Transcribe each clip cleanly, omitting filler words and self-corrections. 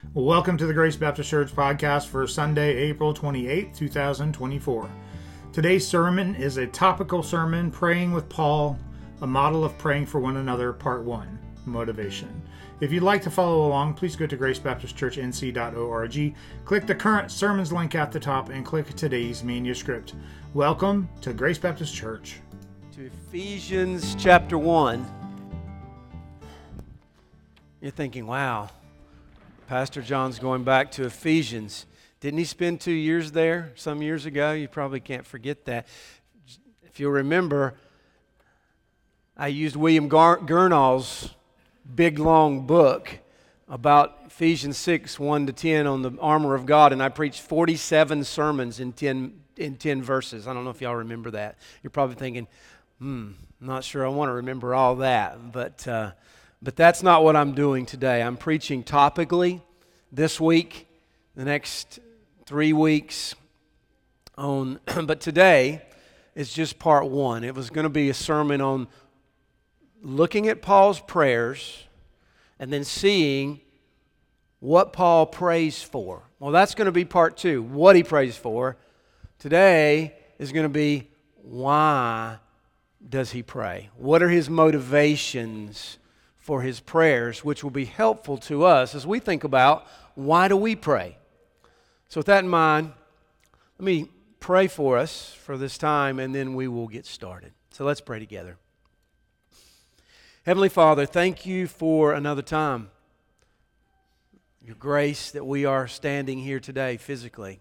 Welcome to the Grace Baptist Church podcast for Sunday, April 28, 2024. Today's sermon is a topical sermon, Praying with Paul, a model of praying for one another, part 1, motivation. If you'd like to follow along, please go to gracebaptistchurchnc.org, click the current sermons link at the top, and click today's manuscript. Welcome to Grace Baptist Church. To Ephesians chapter 1. You're thinking, wow, Pastor John's going back to Ephesians. Didn't he spend 2 years there some years ago? You probably can't forget that. If you'll remember, I used William Gurnall's big, long book about Ephesians 6, 1 to 10 on the armor of God, and I preached 47 sermons in 10 verses. I don't know if y'all remember that. You're probably thinking, I'm not sure I want to remember all that, but that's not what I'm doing today. I'm preaching topically this week, the next 3 weeks on, but today is just part 1. It was going to be a sermon on looking at Paul's prayers and then seeing what Paul prays for. Well, that's going to be part 2, what he prays for. Today is going to be why does he pray? What are his motivations for his prayers, which will be helpful to us as we think about why do we pray. So with that in mind, let me pray for us for this time, and then we will get started. So let's pray together. Heavenly Father, thank you for another time. Your grace that we are standing here today physically,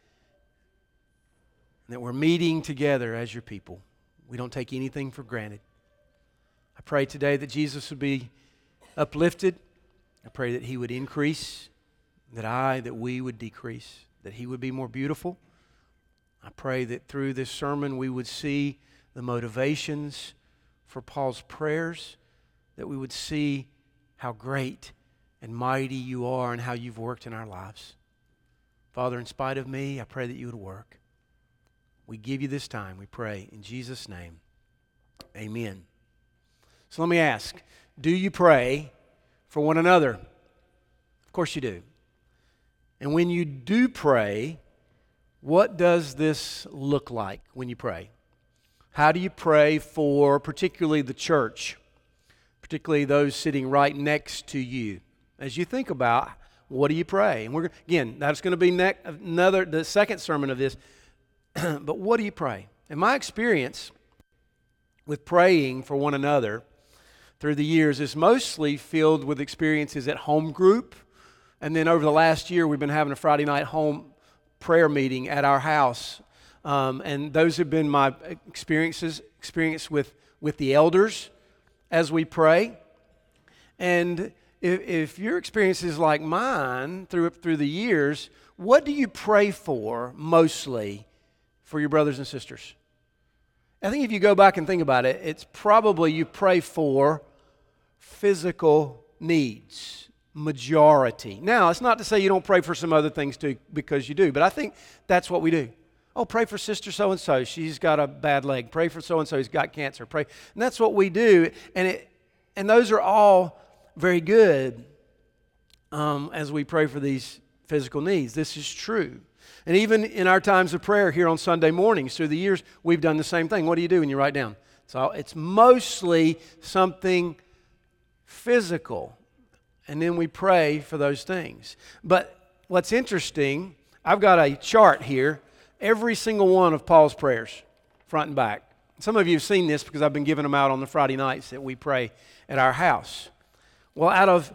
and that we're meeting together as your people. We don't take anything for granted. I pray today that Jesus would be uplifted. I pray that he would increase, that we would decrease, that he would be more beautiful. I pray that through this sermon we would see the motivations for Paul's prayers, that we would see how great and mighty you are and how you've worked in our lives. Father, in spite of me, I pray that you would work. We give you this time, we pray in Jesus' name. Amen. So let me ask, do you pray for one another? Of course you do. And when you do pray, what does this look like when you pray? How do you pray for particularly the church, particularly those sitting right next to you? As you think about, what do you pray? And again, that's going to be the second sermon of this. But what do you pray? In my experience with praying for one another through the years is mostly filled with experiences at home group. And then over the last year, we've been having a Friday night home prayer meeting at our house. And those have been my experience with the elders as we pray. And if your experience is like mine through the years, what do you pray for mostly for your brothers and sisters? I think if you go back and think about it, it's probably you pray for physical needs, majority. Now, it's not to say you don't pray for some other things too, because you do, but I think that's what we do. Oh, pray for sister so-and-so, she's got a bad leg. Pray for so-and-so, he's got cancer. Pray, and that's what we do, and those are all very good as we pray for these physical needs. This is true. And even in our times of prayer here on Sunday mornings through the years, we've done the same thing. What do you do when you write down? So it's mostly something physical. And then we pray for those things. But what's interesting, I've got a chart here, every single one of Paul's prayers, front and back. Some of you have seen this because I've been giving them out on the Friday nights that we pray at our house. Well, out of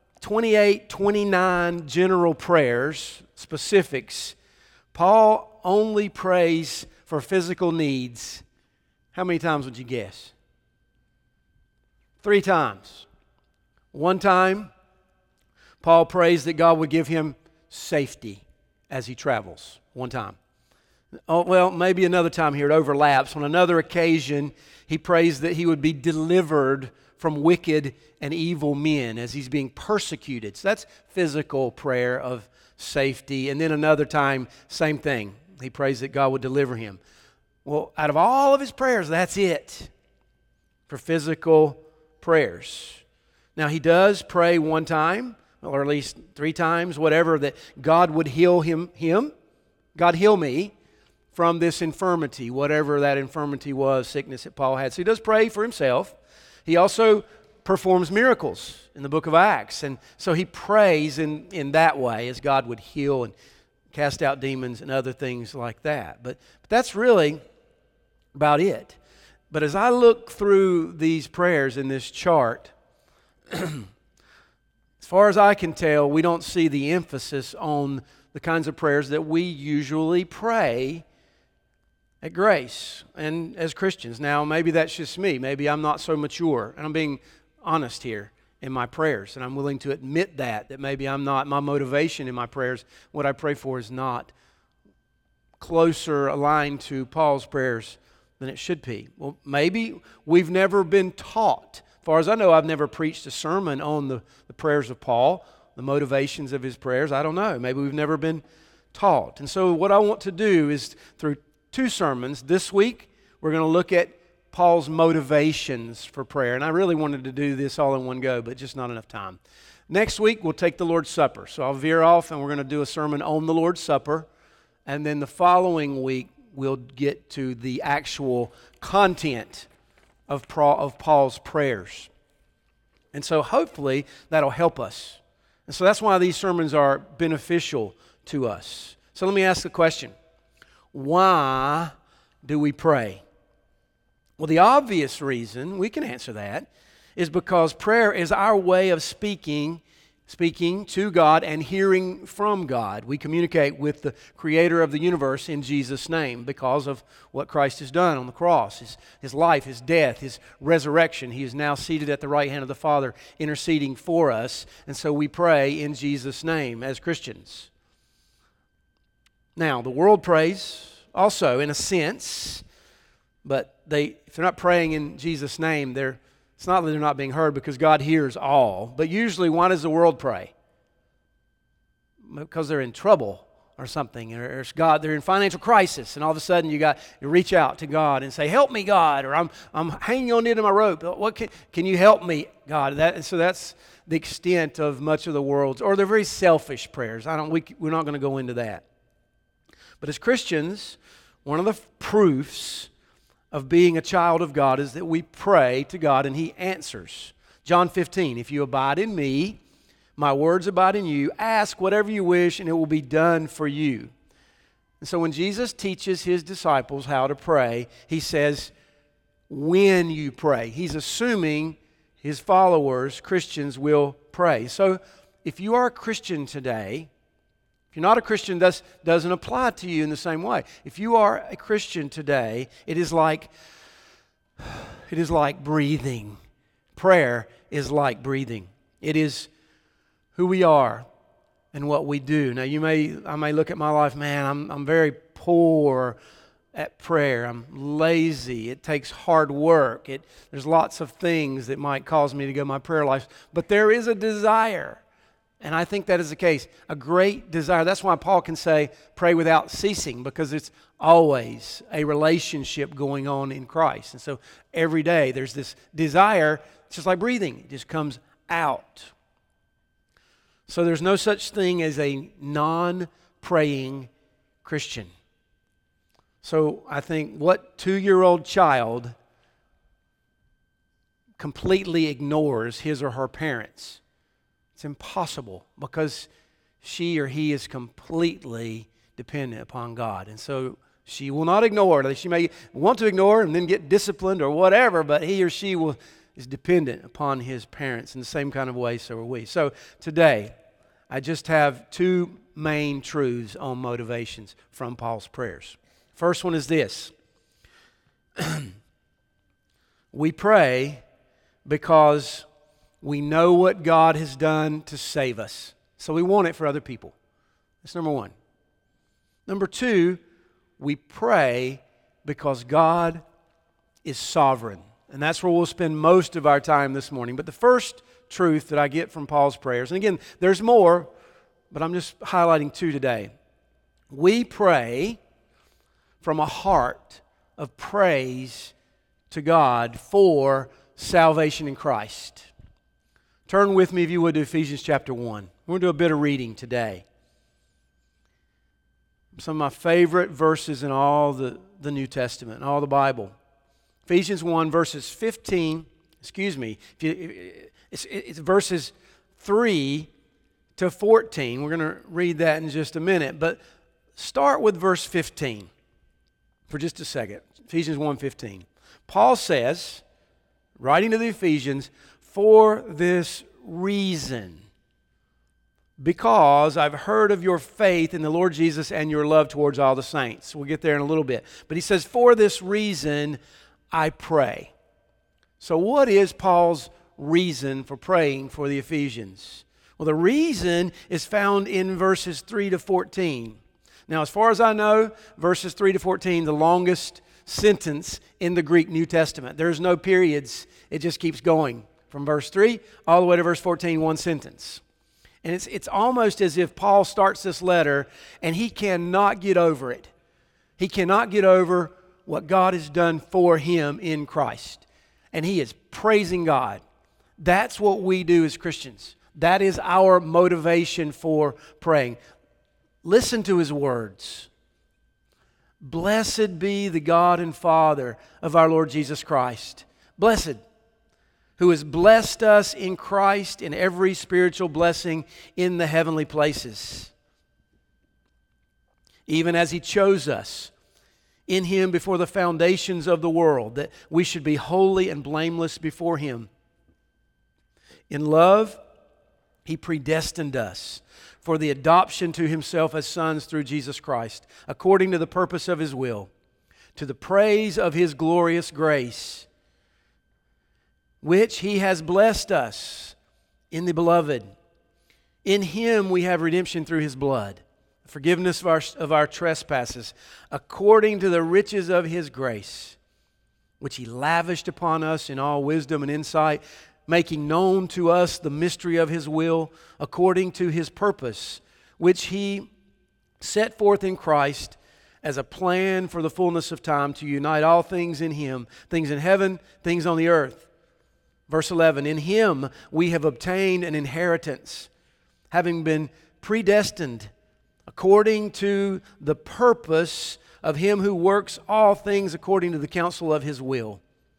29 general prayers, specifics, Paul only prays for physical needs. How many times would you guess? 3 times. One time, Paul prays that God would give him safety as he travels. One time. Oh, well, maybe another time here, it overlaps. On another occasion, he prays that he would be delivered from wicked and evil men as he's being persecuted. So that's physical prayer of safety. And then another time, same thing. He prays that God would deliver him. Well, out of all of his prayers, that's it for physical prayers. Now, he does pray one time or at least 3 times, whatever, that God would heal him. God heal me from this infirmity, whatever that infirmity was, sickness that Paul had. So he does pray for himself. He also performs miracles in the book of Acts. And so he prays in that way, as God would heal and cast out demons and other things like that. But that's really about it. But as I look through these prayers in this chart, as far as I can tell, we don't see the emphasis on the kinds of prayers that we usually pray at Grace and as Christians. Now, maybe that's just me. Maybe I'm not so mature, and I'm being honest here in my prayers, and I'm willing to admit that maybe I'm not, my motivation in my prayers, what I pray for is not closer aligned to Paul's prayers than it should be. Well, maybe we've never been taught. As far as I know, I've never preached a sermon on the prayers of Paul, the motivations of his prayers. I don't know. Maybe we've never been taught. And so what I want to do is, through 2 sermons this week, we're going to look at Paul's motivations for prayer. And I really wanted to do this all in one go, but just not enough time. Next week, we'll take the Lord's Supper. So I'll veer off, and we're going to do a sermon on the Lord's Supper. And then the following week, we'll get to the actual content of Paul's prayers. And so hopefully that'll help us. And so that's why these sermons are beneficial to us. So let me ask the question. Why do we pray? Well, the obvious reason, we can answer that, is because prayer is our way of speaking to God and hearing from God. We communicate with the Creator of the universe in Jesus' name because of what Christ has done on the cross, His life, His death, His resurrection. He is now seated at the right hand of the Father, interceding for us, and so we pray in Jesus' name as Christians. Now, the world prays also, in a sense, but if they're not praying in Jesus' name, it's not that they're not being heard, because God hears all. But usually, why does the world pray? Because they're in trouble or something, or they're in financial crisis, and all of a sudden you reach out to God and say, "Help me, God," or "I'm hanging on the end of my rope. What can you help me, God?" So that's the extent of much of the world's, or they're very selfish prayers. We're not going to go into that. But as Christians, one of the proofs of being a child of God is that we pray to God and He answers. John 15, if you abide in me, my words abide in you, ask whatever you wish and it will be done for you. And so when Jesus teaches His disciples how to pray, He says, when you pray. He's assuming His followers, Christians, will pray. So if you are a Christian today, if you're not a Christian, this doesn't apply to you in the same way. If you are a Christian today, it is like breathing. Prayer is like breathing. It is who we are and what we do. Now, I may look at my life, man, I'm very poor at prayer. I'm lazy. It takes hard work. There's lots of things that might cause me to go my prayer life. But there is a desire. And I think that is the case. A great desire. That's why Paul can say, pray without ceasing, because it's always a relationship going on in Christ. And so every day there's this desire, just like breathing. It just comes out. So there's no such thing as a non-praying Christian. So I think, what 2-year-old child completely ignores his or her parents? It's impossible, because she or he is completely dependent upon God. And so she will not ignore. She may want to ignore and then get disciplined or whatever, but he or she is dependent upon his parents in the same kind of way, so are we. So today, I just have 2 main truths on motivations from Paul's prayers. First one is this. We pray because we know what God has done to save us. So we want it for other people. That's number 1. Number 2, we pray because God is sovereign. And that's where we'll spend most of our time this morning. But the first truth that I get from Paul's prayers, and again, there's more, but I'm just highlighting 2 today. We pray from a heart of praise to God for salvation in Christ. Turn with me, if you would, to Ephesians chapter 1. We're going to do a bit of reading today. Some of my favorite verses in all the New Testament, in all the Bible. Ephesians 1, verses 15, it's verses 3 to 14. We're going to read that in just a minute, but start with verse 15 for just a second. Ephesians 1:15. Paul says, writing to the Ephesians, for this reason, because I've heard of your faith in the Lord Jesus and your love towards all the saints. We'll get there in a little bit. But he says, for this reason, I pray. So what is Paul's reason for praying for the Ephesians? Well, the reason is found in verses 3 to 14. Now, as far as I know, verses 3 to 14, the longest sentence in the Greek New Testament. There's no periods. It just keeps going from verse 3 all the way to verse 14, one sentence. And it's almost as if Paul starts this letter and he cannot get over it. He cannot get over what God has done for him in Christ. And he is praising God. That's what we do as Christians. That is our motivation for praying. Listen to his words. Blessed be the God and Father of our Lord Jesus Christ. Blessed, who has blessed us in Christ in every spiritual blessing in the heavenly places, even as he chose us in him before the foundations of the world, that we should be holy and blameless before him. In love, he predestined us for the adoption to himself as sons through Jesus Christ, according to the purpose of his will, to the praise of his glorious grace, which he has blessed us in the Beloved. In him we have redemption through his blood, forgiveness of our trespasses, according to the riches of his grace, which he lavished upon us in all wisdom and insight, making known to us the mystery of his will, according to his purpose, which he set forth in Christ as a plan for the fullness of time, to unite all things in him, things in heaven, things on the earth. Verse 11, in him we have obtained an inheritance, having been predestined according to the purpose of him who works all things according to the counsel of his will,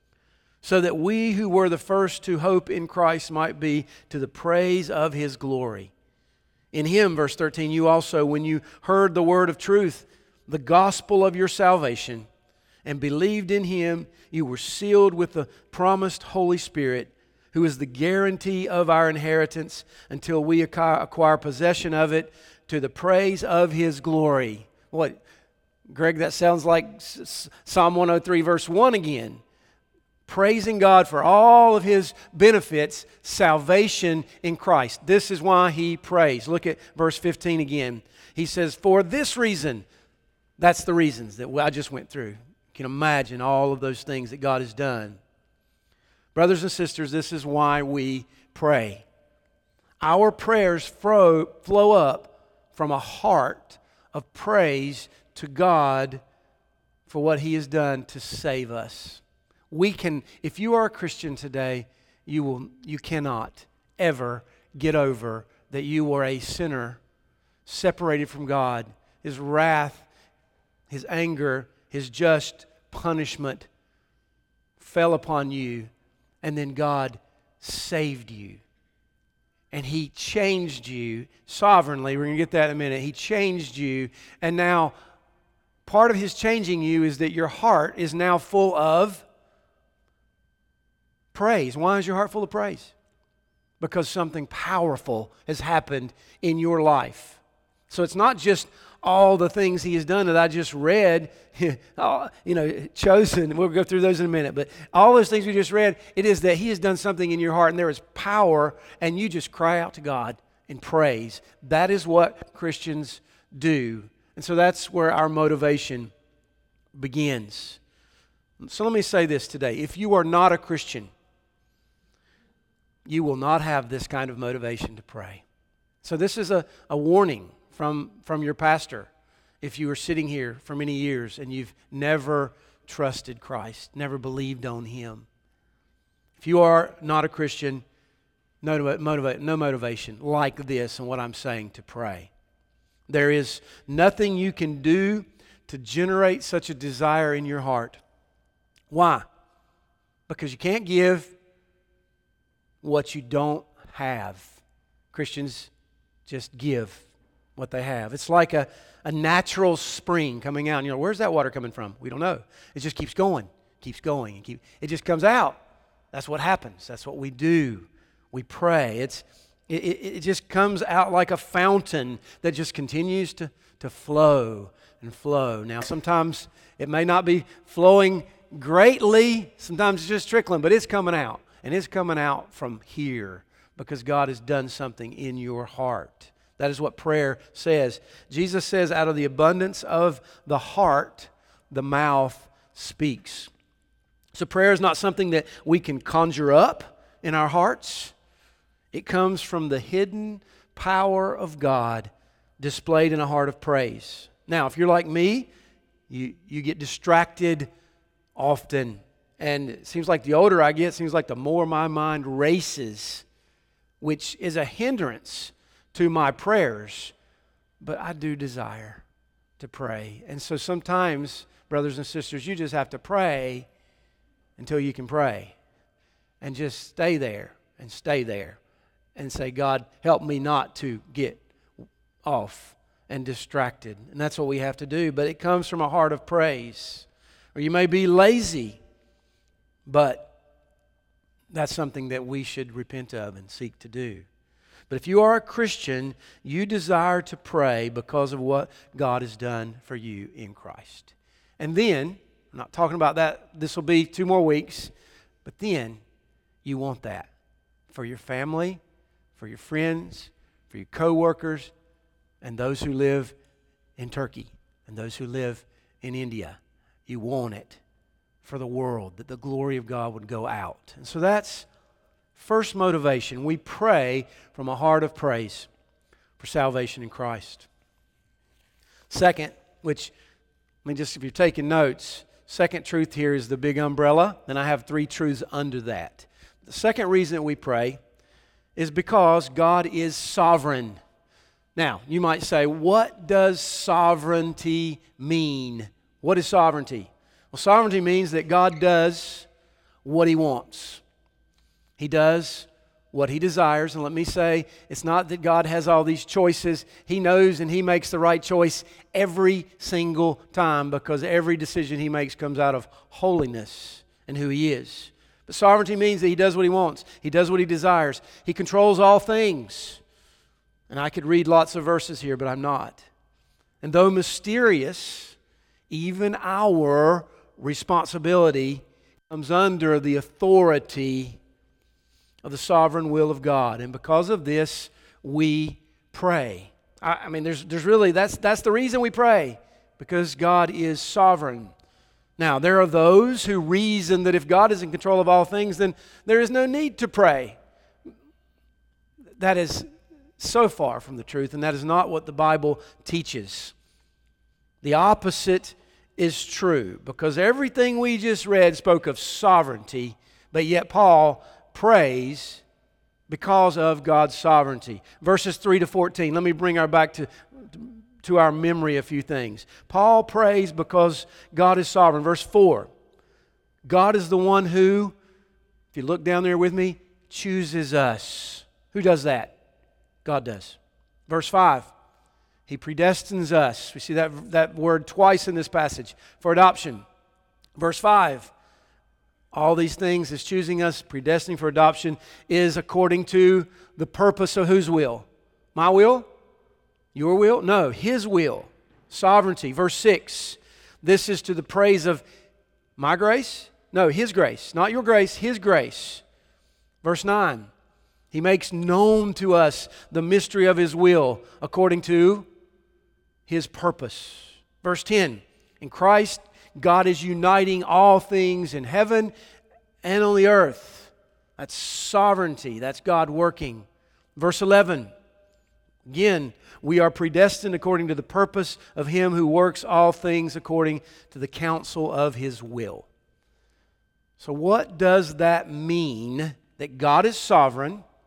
so that we who were the first to hope in Christ might be to the praise of his glory. In him, verse 13, you also, when you heard the word of truth, the gospel of your salvation, and believed in him, you were sealed with the promised Holy Spirit, who is the guarantee of our inheritance until we acquire possession of it, to the praise of his glory. What, Greg, that sounds like Psalm 103 verse 1 again. Praising God for all of his benefits, salvation in Christ. This is why he prays. Look at verse 15 again. He says, for this reason, that's the reasons that I just went through. You can imagine all of those things that God has done. Brothers and sisters, this is why we pray. Our prayers flow up from a heart of praise to God for what he has done to save us. We can, if you are a Christian today, you cannot ever get over that you were a sinner separated from God. His wrath, his anger, his just punishment fell upon you, and then God saved you. And he changed you sovereignly. We're going to get that in a minute. He changed you, and now part of his changing you is that your heart is now full of praise. Why is your heart full of praise? Because something powerful has happened in your life. So it's not just all the things he has done that I just read, chosen. We'll go through those in a minute. But all those things we just read, it is that he has done something in your heart and there is power, and you just cry out to God in praise. That is what Christians do. And so that's where our motivation begins. So let me say this today. If you are not a Christian, you will not have this kind of motivation to pray. So this is a warning from your pastor. If you are sitting here for many years and you've never trusted Christ, never believed on him. If you are not a Christian, no motivation like this and what I'm saying to pray. There is nothing you can do to generate such a desire in your heart. Why? Because you can't give what you don't have. Christians just give what they have. It's like a natural spring coming out. Where's that water coming from? We don't know. It just keeps going. It just comes out. That's what happens. That's what we do. We pray. It just comes out like a fountain that just continues to flow and flow. Now, sometimes it may not be flowing greatly. Sometimes it's just trickling, but it's coming out. And it's coming out from here because God has done something in your heart. That is what prayer says. Jesus says, out of the abundance of the heart, the mouth speaks. So prayer is not something that we can conjure up in our hearts. It comes from the hidden power of God displayed in a heart of praise. Now, if you're like me, you get distracted often. And it seems like the older I get, it seems like the more my mind races, which is a hindrance to my prayers. But I do desire to pray. And so sometimes, brothers and sisters, you just have to pray until you can pray. And just stay there and stay there. And say, God, help me not to get off and distracted. And that's what we have to do. But it comes from a heart of praise. Or you may be lazy, but that's something that we should repent of and seek to do. But if you are a Christian, you desire to pray because of what God has done for you in Christ. And then, I'm not talking about that, this will be 2 more weeks, but then you want that for your family, for your friends, for your co-workers, and those who live in Turkey, and those who live in India. You want it for the world, that the glory of God would go out. And so that's first motivation. We pray from a heart of praise for salvation in Christ. Second, which, if you're taking notes, second truth here is the big umbrella. Then I have 3 truths under that. The second reason that we pray is because God is sovereign. Now, you might say, what does sovereignty mean? What is sovereignty? Well, sovereignty means that God does what He wants. He does what He desires. And let me say, it's not that God has all these choices. He knows and He makes the right choice every single time because every decision He makes comes out of holiness and who He is. But sovereignty means that He does what He wants. He does what He desires. He controls all things. And I could read lots of verses here, but I'm not. And though mysterious, even our responsibility comes under the authority of the sovereign will of God. And because of this, we pray. There's really, that's the reason we pray, because God is sovereign. Now, there are those who reason that if God is in control of all things, then there is no need to pray. That is so far from the truth, and that is not what the Bible teaches. The opposite is true, because everything we just read spoke of sovereignty, but yet Paul prays because of God's sovereignty. Verses 3 to 14, let me bring our back to our memory a few things. Paul prays because God is sovereign. Verse 4, God is the one who, if you look down there with me, chooses us. Who does that? God does. Verse 5, He predestines us. We see that word twice in this passage for adoption. Verse 5, all these things is choosing us, predestining for adoption, is according to the purpose of whose will? My will? Your will? No, His will. Sovereignty. Verse 6, this is to the praise of my grace? No, His grace. Not your grace, His grace. Verse 9, He makes known to us the mystery of His will according to His purpose. Verse 10, in Christ, God is uniting all things in heaven and on the earth. That's sovereignty. That's God working. Verse 11, again, we are predestined according to the purpose of Him who works all things according to the counsel of His will. So what does that mean? That God is sovereign,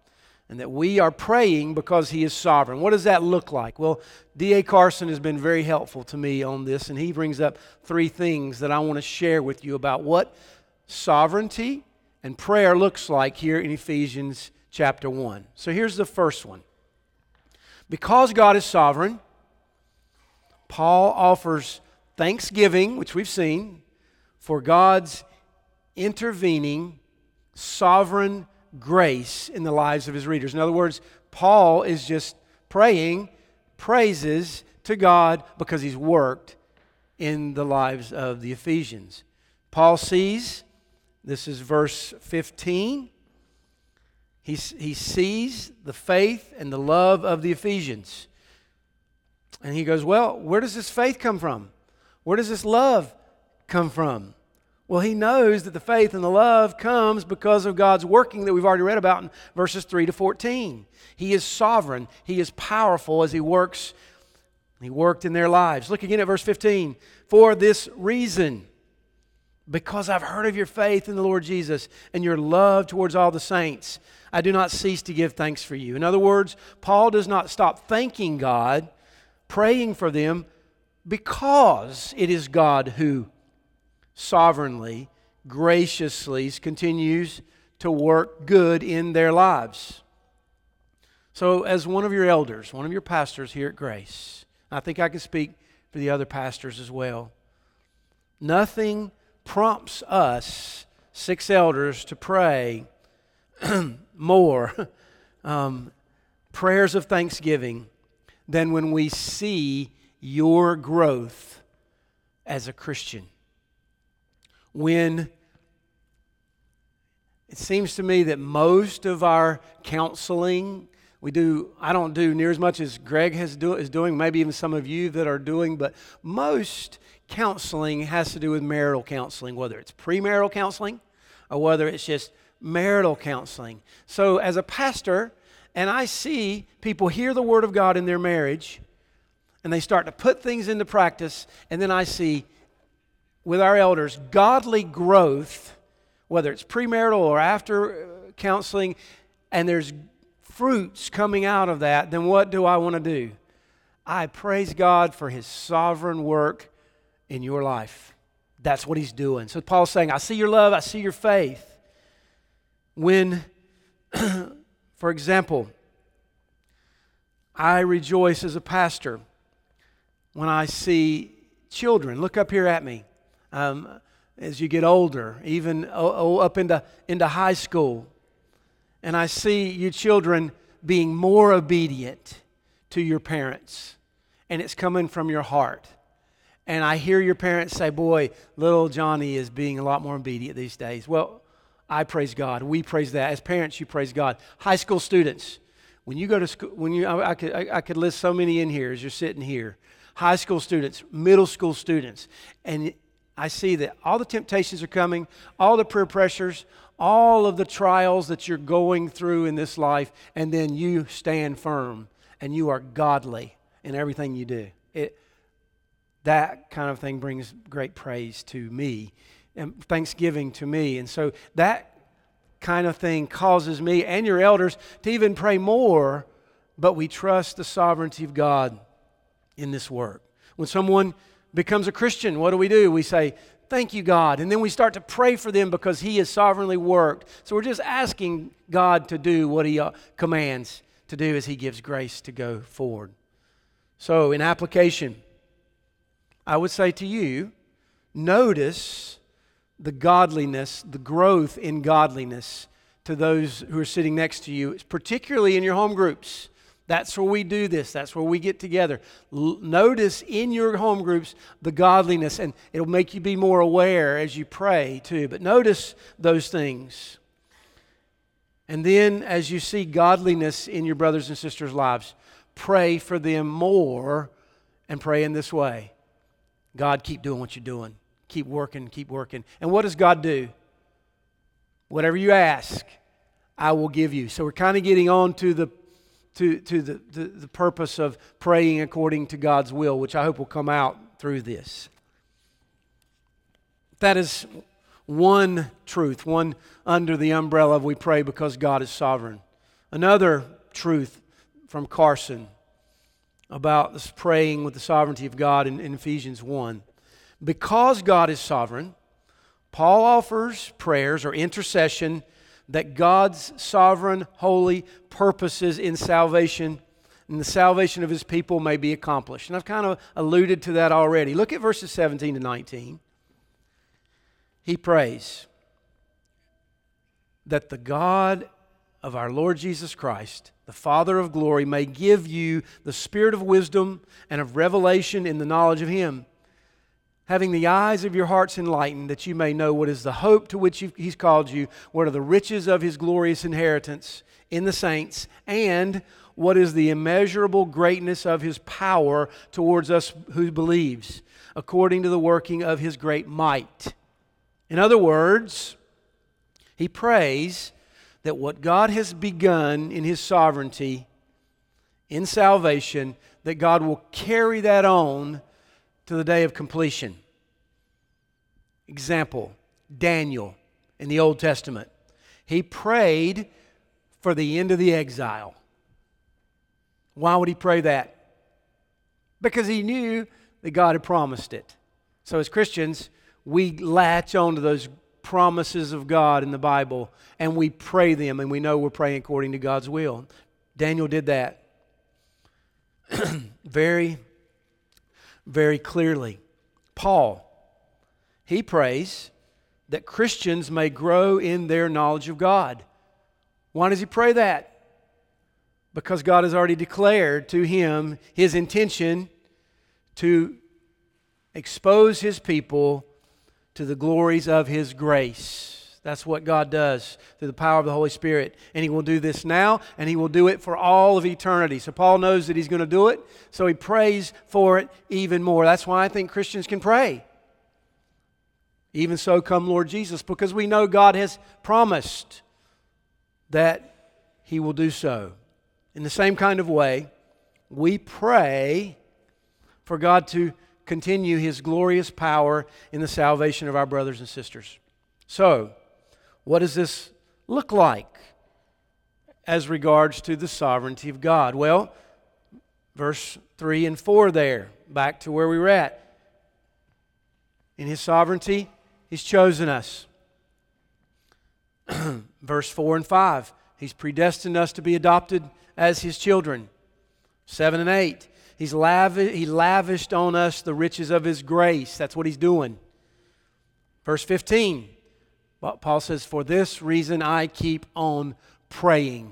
and that we are praying because He is sovereign. What does that look like? Well, D.A. Carson has been very helpful to me on this, and he brings up 3 things that I want to share with you about what sovereignty and prayer looks like here in Ephesians chapter 1. So here's the first one. Because God is sovereign, Paul offers thanksgiving, which we've seen, for God's intervening sovereign grace in the lives of his readers. In other words, Paul is just praying praises to God because He's worked in the lives of the Ephesians. Paul sees, this is verse 15, he sees the faith and the love of the Ephesians. And he goes, well, where does this faith come from? Where does this love come from? Well, he knows that the faith and the love comes because of God's working that we've already read about in verses 3 to 14. He is sovereign. He is powerful as He works. He worked in their lives. Look again at verse 15. For this reason, because I've heard of your faith in the Lord Jesus and your love towards all the saints, I do not cease to give thanks for you. In other words, Paul does not stop thanking God, praying for them, because it is God who sovereignly, graciously continues to work good in their lives. So as one of your elders, one of your pastors here at Grace, I think I can speak for the other pastors as well, nothing prompts us, 6 elders, to pray more prayers of thanksgiving than when we see your growth as a Christian. When it seems to me that most of our counseling, I don't do near as much as Greg is doing, maybe even some of you that are doing, but most counseling has to do with marital counseling, whether it's premarital counseling or whether it's just marital counseling. So as a pastor, and I see people hear the Word of God in their marriage, and they start to put things into practice, and then I see with our elders, godly growth, whether it's premarital or after counseling, and there's fruits coming out of that, then what do I want to do? I praise God for His sovereign work in your life. That's what He's doing. So Paul's saying, I see your love, I see your faith. When, for example, I rejoice as a pastor when I see children, look up here at me, as you get older, even up into high school, and I see you children being more obedient to your parents, and it's coming from your heart. And I hear your parents say, boy, little Johnny is being a lot more obedient these days. Well, I praise God. We praise that. As parents, you praise God. High school students, when you go to school, I could list so many in here as you're sitting here. High school students, middle school students, and I see that all the temptations are coming, all the peer pressures, all of the trials that you're going through in this life, and then you stand firm and you are godly in everything you do. That kind of thing brings great praise to me and thanksgiving to me. And so that kind of thing causes me and your elders to even pray more, but we trust the sovereignty of God in this work. When someone becomes a Christian, what do? We say, thank you, God. And then we start to pray for them because He has sovereignly worked. So we're just asking God to do what He commands to do as He gives grace to go forward. So in application, I would say to you, notice the godliness, the growth in godliness to those who are sitting next to you, particularly in your home groups. That's where we do this. That's where we get together. Notice in your home groups the godliness, and it'll make you be more aware as you pray too. But notice those things. And then as you see godliness in your brothers and sisters' lives, pray for them more and pray in this way. God, keep doing what you're doing. Keep working, keep working. And what does God do? Whatever you ask, I will give you. So we're kind of getting on to the purpose of praying according to God's will, which I hope will come out through this. That is one truth, one under the umbrella of we pray because God is sovereign. Another truth from Carson about this praying with the sovereignty of God in Ephesians 1. Because God is sovereign, Paul offers prayers or intercession that God's sovereign, holy purposes in salvation and the salvation of His people may be accomplished. And I've kind of alluded to that already. Look at verses 17 to 19. He prays that the God of our Lord Jesus Christ, the Father of glory, may give you the spirit of wisdom and of revelation in the knowledge of Him, having the eyes of your hearts enlightened, that you may know what is the hope to which He's called you, what are the riches of His glorious inheritance in the saints, and what is the immeasurable greatness of His power towards us who believes, according to the working of His great might. In other words, he prays that what God has begun in His sovereignty in salvation, that God will carry that on to the day of completion. Example, Daniel in the Old Testament. He prayed for the end of the exile. Why would he pray that? Because he knew that God had promised it. So as Christians, we latch on to those promises of God in the Bible and we pray them, and we know we're praying according to God's will. Daniel did that very, very clearly. Paul, he prays that Christians may grow in their knowledge of God. Why does he pray that? Because God has already declared to him His intention to expose His people to the glories of His grace. That's what God does through the power of the Holy Spirit. And He will do this now, and He will do it for all of eternity. So Paul knows that he's going to do it, so he prays for it even more. That's why I think Christians can pray. Even so, come Lord Jesus, because we know God has promised that He will do so. In the same kind of way, we pray for God to continue His glorious power in the salvation of our brothers and sisters. So, what does this look like as regards to the sovereignty of God? Well, verse 3 and 4 there, back to where we were at. In His sovereignty, He's chosen us. Verse 4 and 5, He's predestined us to be adopted as His children. 7 and 8, He lavished on us the riches of His grace. That's what He's doing. Verse 15, Paul says, for this reason I keep on praying.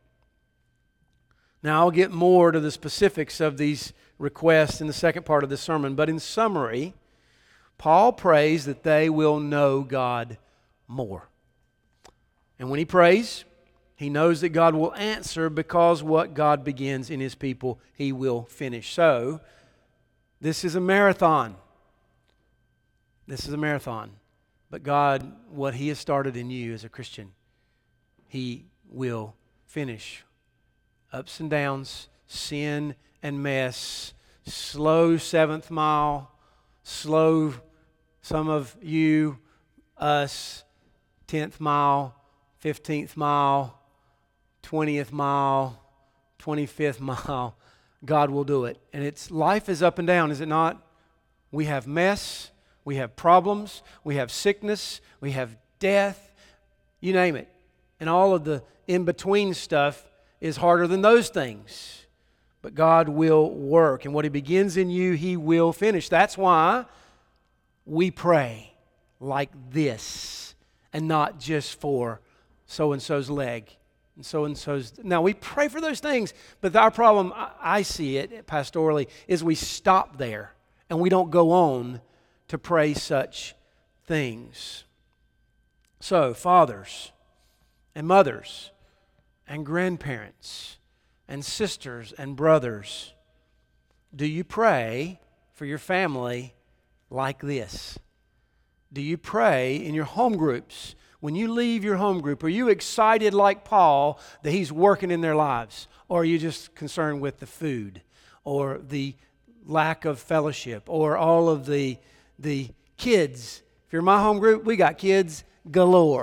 Now I'll get more to the specifics of these requests in the second part of this sermon, but in summary, Paul prays that they will know God more. And when he prays, he knows that God will answer, because what God begins in His people, He will finish. So, this is a marathon. This is a marathon. But God, what He has started in you as a Christian, He will finish. Ups and downs, sin and mess, slow 7th mile, slow some of you, us, 10th mile, 15th mile, 20th mile, 25th mile. God will do it. And life is up and down, is it not? We have mess, we have problems, we have sickness, we have death, you name it. And all of the in-between stuff is harder than those things. But God will work, and what He begins in you, He will finish. That's why we pray like this, and not just for so-and-so's leg and so-and-so's. Now, we pray for those things, but our problem, I see it pastorally, is we stop there, and we don't go on to pray such things. So, fathers and mothers and grandparents and sisters and brothers, do you pray for your family like this? Do you pray in your home groups? When you leave your home group, are you excited like Paul that he's working in their lives? Or are you just concerned with the food or the lack of fellowship or all of the kids? If you're in my home group, we got kids galore.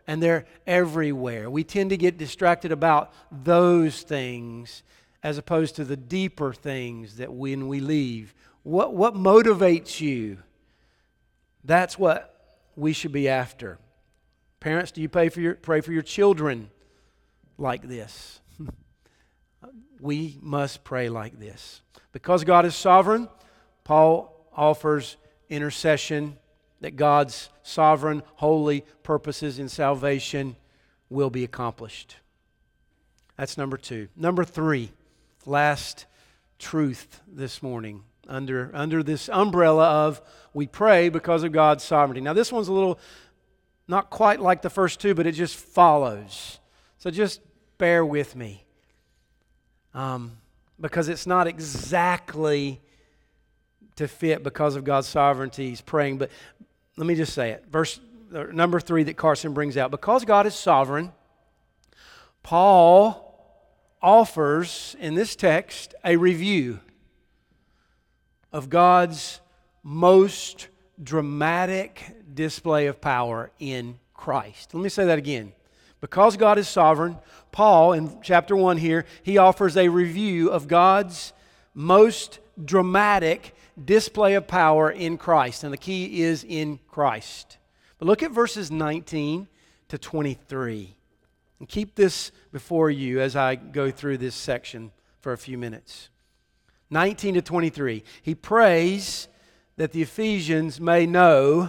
and they're everywhere. We tend to get distracted about those things as opposed to the deeper things that when we leave. What motivates you? That's what we should be after. Parents, do you pray for your children like this? We must pray like this. Because God is sovereign, Paul offers intercession that God's sovereign, holy purposes in salvation will be accomplished. That's number 2. Number 3, last truth this morning under this umbrella of we pray because of God's sovereignty. Now this one's a little not quite like the first 2, but it just follows. So just bear with me. Because it's not exactly to fit because of God's sovereignty, he's praying. But let me just say it. Number 3 that Carson brings out. Because God is sovereign, Paul offers in this text a review of God's most dramatic display of power in Christ. Let me say that again. Because God is sovereign, Paul, in chapter 1 here, he offers a review of God's most dramatic display of power in Christ. And the key is in Christ. But look at verses 19 to 23. And keep this before you as I go through this section for a few minutes. 19 to 23. He prays that the Ephesians may know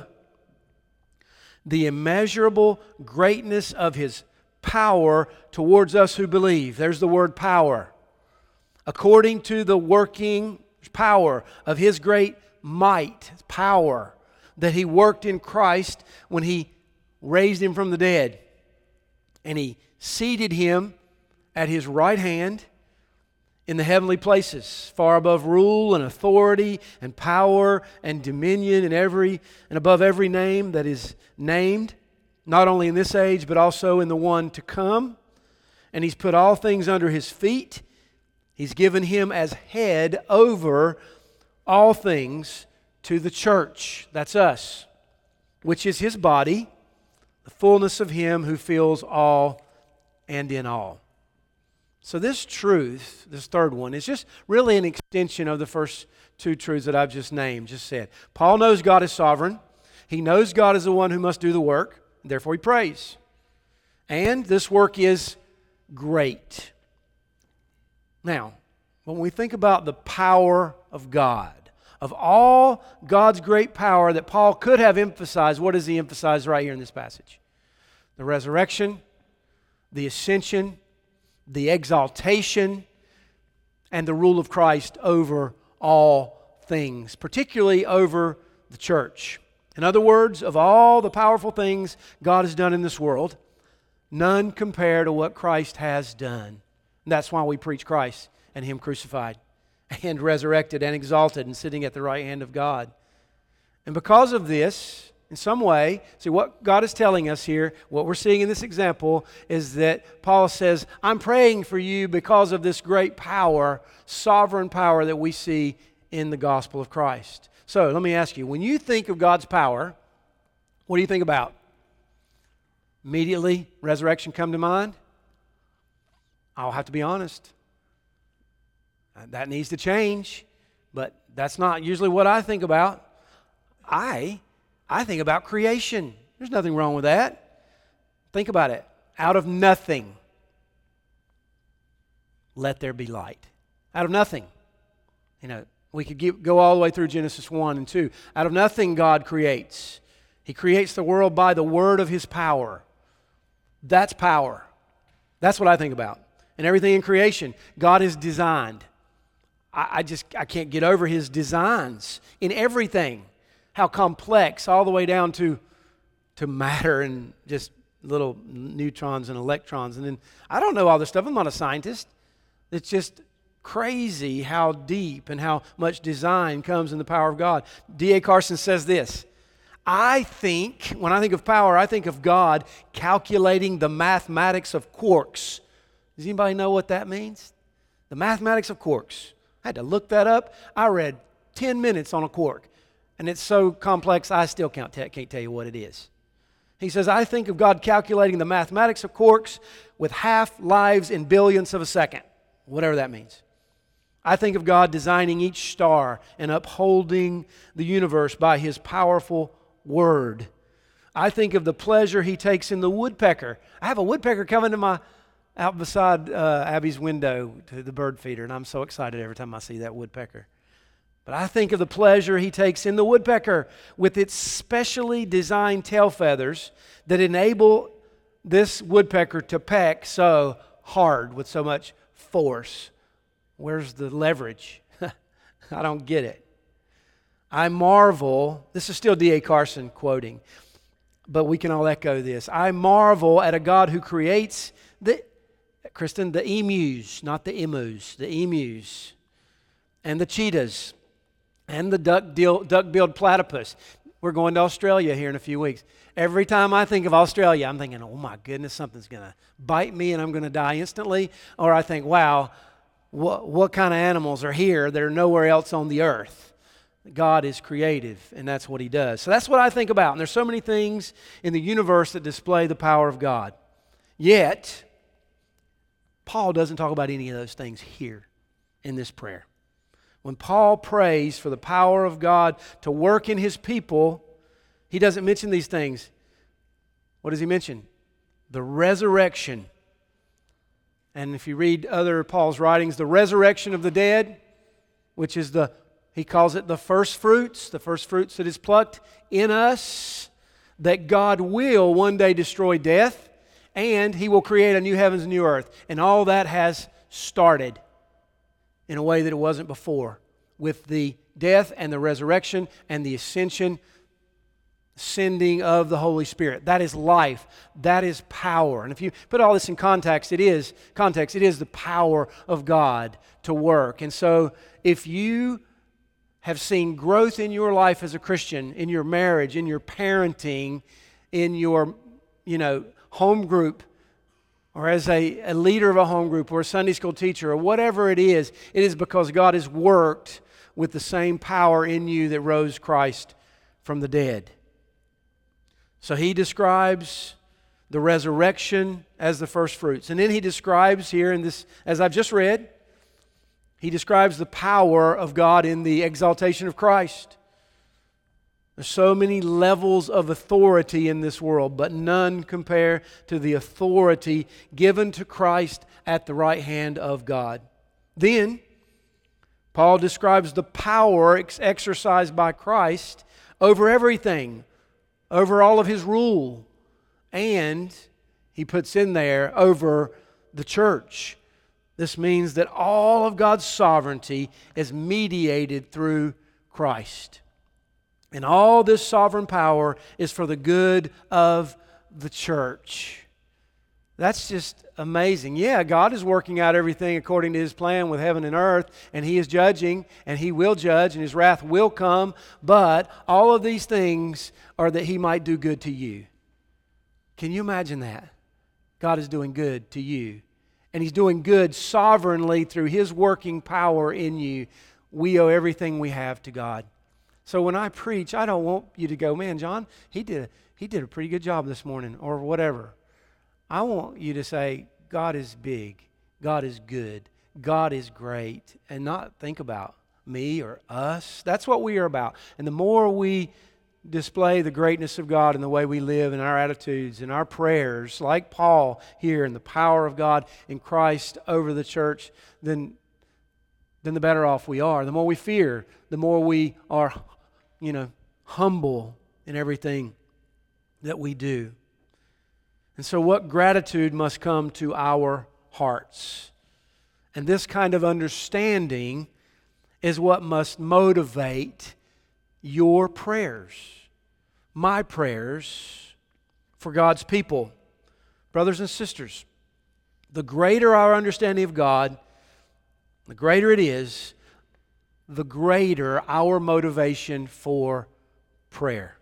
the immeasurable greatness of His power towards us who believe. There's the word power. According to the working power of His great might, power that He worked in Christ when He raised Him from the dead. And He seated Him at His right hand in the heavenly places, far above rule and authority and power and dominion and above every name that is named, not only in this age but also in the one to come. And He's put all things under His feet. He's given Him as head over all things to the church. That's us, which is His body, the fullness of Him who fills all and in all. So this truth, this third one, is just really an extension of the first 2 truths that I've just said. Paul knows God is sovereign. He knows God is the one who must do the work. Therefore he prays. And this work is great. Now, when we think about the power of God, of all God's great power that Paul could have emphasized, what does he emphasize right here in this passage? The resurrection, the ascension, the exaltation, and the rule of Christ over all things, particularly over the church. In other words, of all the powerful things God has done in this world, none compare to what Christ has done. And that's why we preach Christ and Him crucified and resurrected and exalted and sitting at the right hand of God. And because of this, in some way, see what God is telling us here, what we're seeing in this example is that Paul says, I'm praying for you because of this great power, sovereign power that we see in the gospel of Christ. So let me ask you, when you think of God's power, what do you think about? Immediately, resurrection come to mind? I'll have to be honest. That needs to change, but that's not usually what I think about. I think about creation. There's nothing wrong with that. Think about it. Out of nothing, let there be light. Out of nothing. We could go all the way through Genesis 1 and 2. Out of nothing, God creates. He creates the world by the word of His power. That's power. That's what I think about. And everything in creation, God has designed. I can't get over His designs in everything. How complex, all the way down to matter and just little neutrons and electrons. And then, I don't know all this stuff. I'm not a scientist. It's just crazy how deep and how much design comes in the power of God. D.A. Carson says this, when I think of power, I think of God calculating the mathematics of quarks. Does anybody know what that means? The mathematics of quarks. I had to look that up. I read 10 minutes on a quark. And it's so complex, I still can't tell you what it is. He says, I think of God calculating the mathematics of quarks with half-lives in billionths of a second, whatever that means. I think of God designing each star and upholding the universe by His powerful word. I think of the pleasure He takes in the woodpecker. I have a woodpecker coming to out beside Abby's window to the bird feeder, and I'm so excited every time I see that woodpecker. But I think of the pleasure He takes in the woodpecker with its specially designed tail feathers that enable this woodpecker to peck so hard with so much force. Where's the leverage? I don't get it. I marvel, this is still D.A. Carson quoting, but we can all echo this. I marvel at a God who creates the emus, not the emus, the emus, and the cheetahs, and the duck-billed platypus. We're going to Australia here in a few weeks. Every time I think of Australia, I'm thinking, oh my goodness, something's going to bite me and I'm going to die instantly. Or I think, wow, what kind of animals are here that are nowhere else on the earth? God is creative, and that's what He does. So that's what I think about. And there's so many things in the universe that display the power of God. Yet, Paul doesn't talk about any of those things here in this prayer. When Paul prays for the power of God to work in his people, he doesn't mention these things. What does he mention? The resurrection. And if you read other Paul's writings, the resurrection of the dead, which is he calls it the first fruits that is plucked in us, that God will one day destroy death, and He will create a new heavens and new earth. And all that has started in a way that it wasn't before, with the death and the resurrection and the ascension, sending of the Holy Spirit. That is life. That is power. And if you put all this in context, it is the power of God to work. And so if you have seen growth in your life as a Christian, in your marriage, in your parenting, in your, home group, or as a leader of a home group, or a Sunday school teacher, or whatever it is because God has worked with the same power in you that rose Christ from the dead. So he describes the resurrection as the first fruits. And then he describes here in this, as I've just read, he describes the power of God in the exaltation of Christ. There's so many levels of authority in this world, but none compare to the authority given to Christ at the right hand of God. Then, Paul describes the power exercised by Christ over everything, over all of His rule, and he puts in there over the church. This means that all of God's sovereignty is mediated through Christ. And all this sovereign power is for the good of the church. That's just amazing. Yeah, God is working out everything according to His plan with heaven and earth, and He is judging, and He will judge, and His wrath will come, but all of these things are that He might do good to you. Can you imagine that? God is doing good to you, and He's doing good sovereignly through His working power in you. We owe everything we have to God. So when I preach, I don't want you to go, man, John, he did a pretty good job this morning, or whatever. I want you to say, God is big, God is good, God is great, and not think about me or us. That's what we are about. And the more we display the greatness of God in the way we live, in our attitudes, in our prayers, like Paul here, in the power of God in Christ over the church, then the better off we are. The more we fear, the more we are humble in everything that we do. And so what gratitude must come to our hearts? And this kind of understanding is what must motivate your prayers, my prayers for God's people. Brothers and sisters, the greater our understanding of God, the greater it is, the greater our motivation for prayer.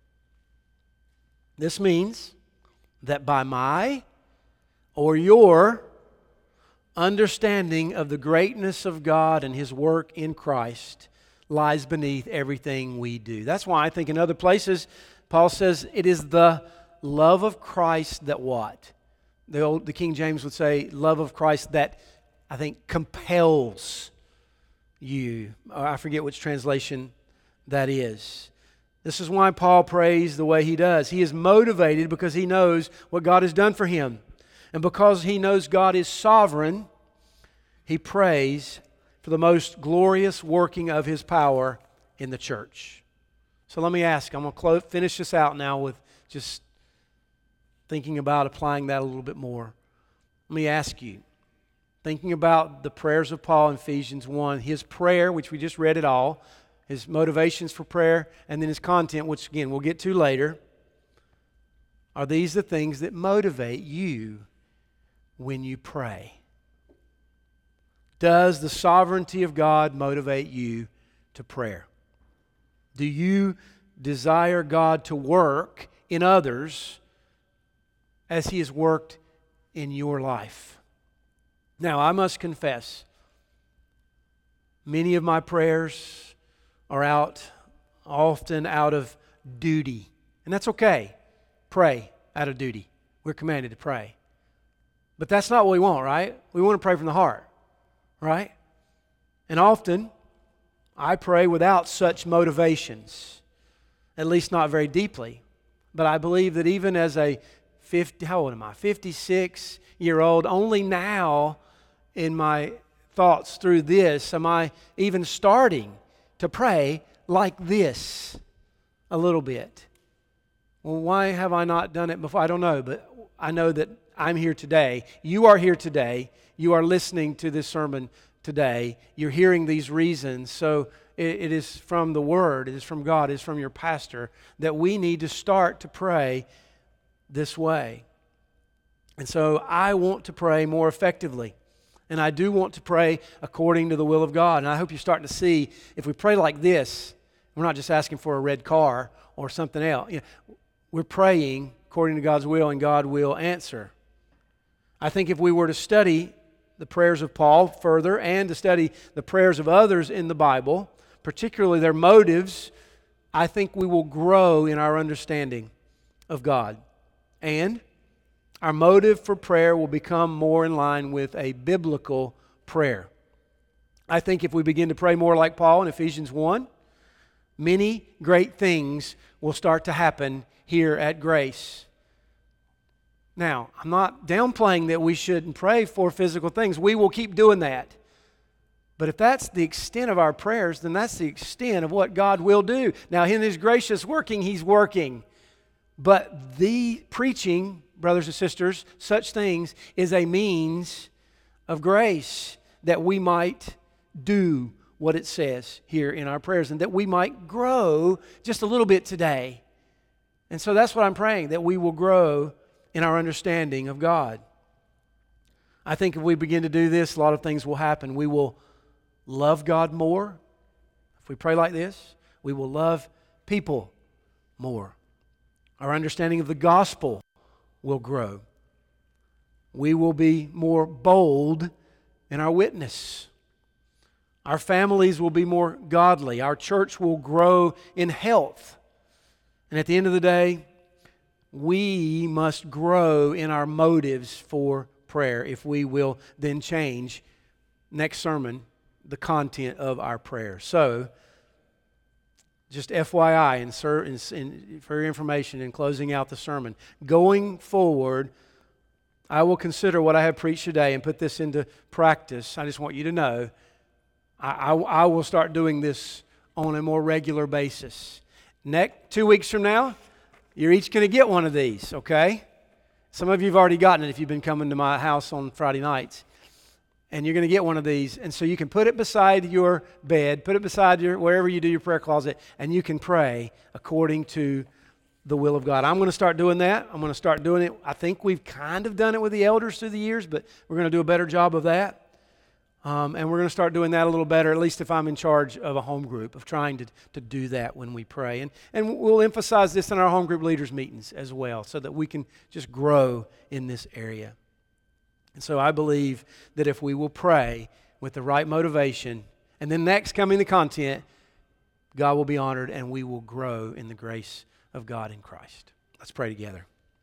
This means that by my or your understanding of the greatness of God and His work in Christ lies beneath everything we do. That's why I think in other places Paul says it is the love of Christ that what? The King James would say, love of Christ that, I think, compels you. Or I forget which translation that is. This is why Paul prays the way he does. He is motivated because he knows what God has done for him. And because he knows God is sovereign, he prays for the most glorious working of His power in the church. So let me ask, I'm going to finish this out now with just thinking about applying that a little bit more. Let me ask you, thinking about the prayers of Paul in Ephesians 1, his prayer, which we just read it all, his motivations for prayer, and then his content, which again we'll get to later, are these the things that motivate you when you pray? Does the sovereignty of God motivate you to prayer? Do you desire God to work in others as He has worked in your life? Now, I must confess, many of my prayers are often out of duty. And that's okay. Pray out of duty. We're commanded to pray. But that's not what we want, right? We want to pray from the heart, right? And often, I pray without such motivations, at least not very deeply. But I believe that even as a 56-year-old, only now in my thoughts through this am I even starting to pray like this a little bit. Well, why have I not done it before? I don't know, but I know that I'm here today. You are here today. You are listening to this sermon today. You're hearing these reasons. So it is from the Word, it is from God, it is from your pastor that we need to start to pray this way. And so I want to pray more effectively. And I do want to pray according to the will of God. And I hope you're starting to see, if we pray like this, we're not just asking for a red car or something else. We're praying according to God's will, and God will answer. I think if we were to study the prayers of Paul further and to study the prayers of others in the Bible, particularly their motives, I think we will grow in our understanding of God. And our motive for prayer will become more in line with a biblical prayer. I think if we begin to pray more like Paul in Ephesians 1, many great things will start to happen here at Grace. Now, I'm not downplaying that we shouldn't pray for physical things. We will keep doing that. But if that's the extent of our prayers, then that's the extent of what God will do. Now, in His gracious working, He's working. But the preaching, brothers and sisters, such things is a means of grace that we might do what it says here in our prayers and that we might grow just a little bit today. And so that's what I'm praying, that we will grow in our understanding of God. I think if we begin to do this, a lot of things will happen. We will love God more. If we pray like this, we will love people more. Our understanding of the gospel will grow. We will be more bold in our witness. Our families will be more godly. Our church will grow in health. And at the end of the day, we must grow in our motives for prayer if we will then change, next sermon, the content of our prayer. So, just FYI, for your information in closing out the sermon, going forward, I will consider what I have preached today and put this into practice. I just want you to know, I will start doing this on a more regular basis. 2 weeks from now, you're each going to get one of these, okay? Some of you have already gotten it if you've been coming to my house on Friday nights. And you're going to get one of these. And so you can put it beside your bed, put it beside wherever you do your prayer closet, and you can pray according to the will of God. I'm going to start doing that. I'm going to start doing it. I think we've kind of done it with the elders through the years, but we're going to do a better job of that. And we're going to start doing that a little better, at least if I'm in charge of a home group, of trying to do that when we pray. And we'll emphasize this in our home group leaders meetings as well, so that we can just grow in this area. And so I believe that if we will pray with the right motivation, and then next coming the content, God will be honored and we will grow in the grace of God in Christ. Let's pray together.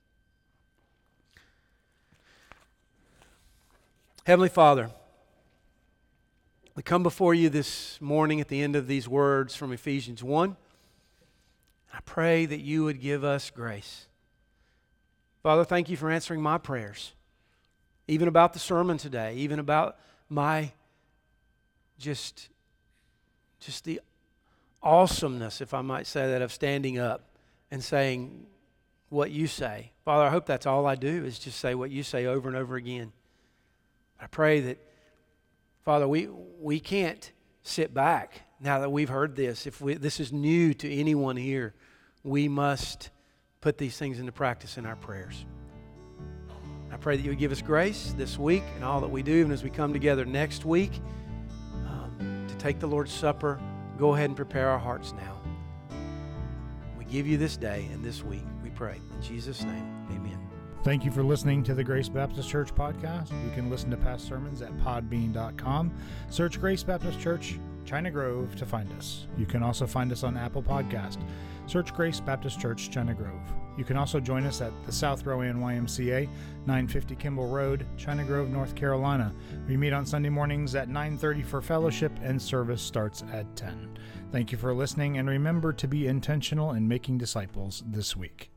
Heavenly Father, we come before you this morning at the end of these words from Ephesians 1. I pray that you would give us grace. Father, thank you for answering my prayers, even about the sermon today, even about my just the awesomeness, if I might say that, of standing up and saying what you say. Father, I hope that's all I do is just say what you say over and over again. I pray that, Father, we can't sit back now that we've heard this. If this is new to anyone here, we must put these things into practice in our prayers. I pray that you would give us grace this week and all that we do, and as we come together next week to take the Lord's Supper, go ahead and prepare our hearts now. We give you this day and this week, we pray. In Jesus' name, amen. Thank you for listening to the Grace Baptist Church podcast. You can listen to past sermons at podbean.com. Search Grace Baptist Church, China Grove to find us. You can also find us on Apple Podcast. Search Grace Baptist Church, China Grove. You can also join us at the South Rowan YMCA, 950 Kimball Road, China Grove, North Carolina. We meet on Sunday mornings at 9:30 for fellowship, and service starts at 10. Thank you for listening, and remember to be intentional in making disciples this week.